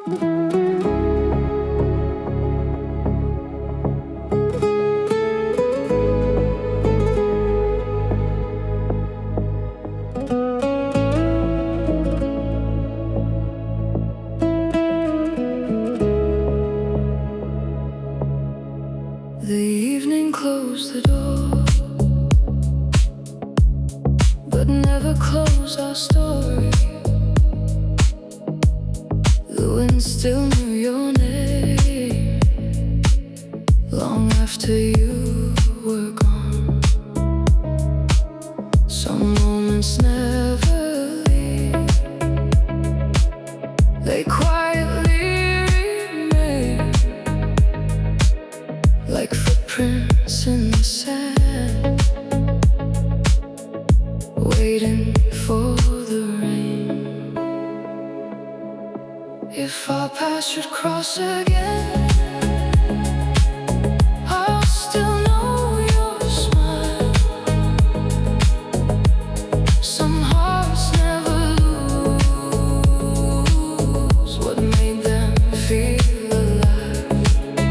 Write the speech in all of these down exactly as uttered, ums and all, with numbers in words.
The evening closed the door, but never closed our story. The wind still knew your name long after you were gone. Some moments never leave, they quietly remain, like footprints in the sand, waiting for the rain. If our paths should cross again, I'll still know your smile. Some hearts never lose what made them feel alive.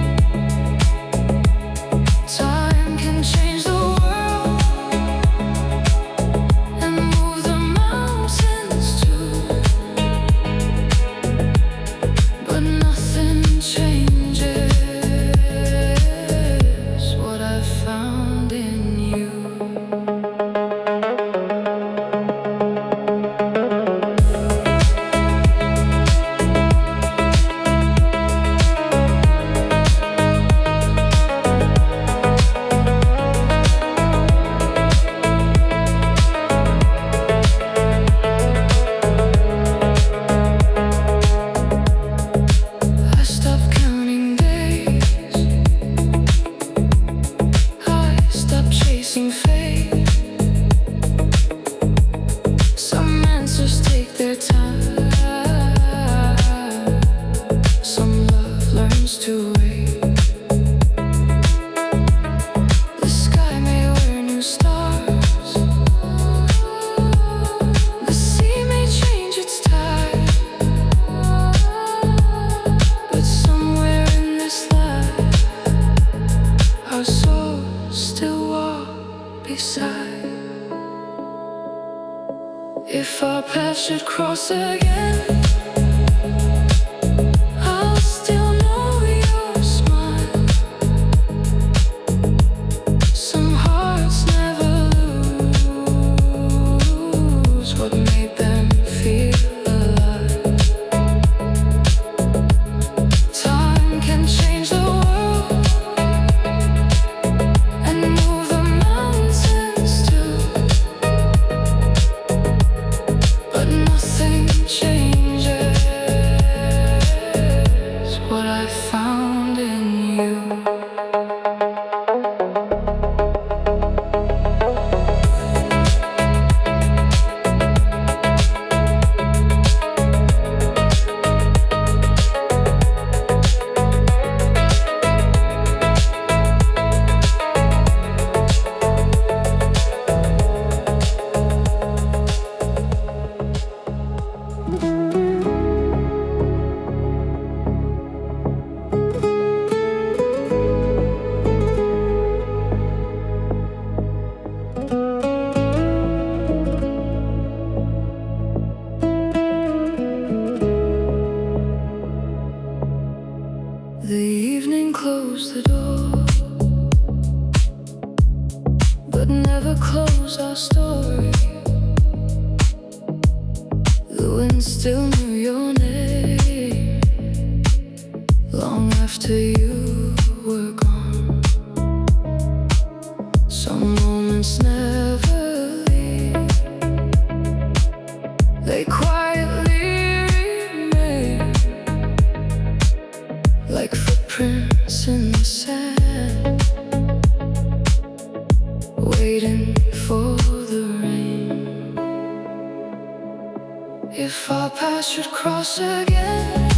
Time can change the world and move the mountains too, but nothing changes what I found in you. I stopped counting days, I stopped chasing fate. Some answers take their time, some love learns to wait. The sky may wear new stars, the sea may change its tide, but somewhere in this life, our souls still walk beside. If our paths should cross again, I'll still know your smile. Some hearts never lose what made them feel alive. Time can change the world and move the mountains too, but nothing changes what I found in you. The evening closed the door, but never closed our story. The wind still knew your name long after you were gone. Some moments never leave, they quietly remain, like footprints in the sand, waiting for the rain. If our paths should cross again,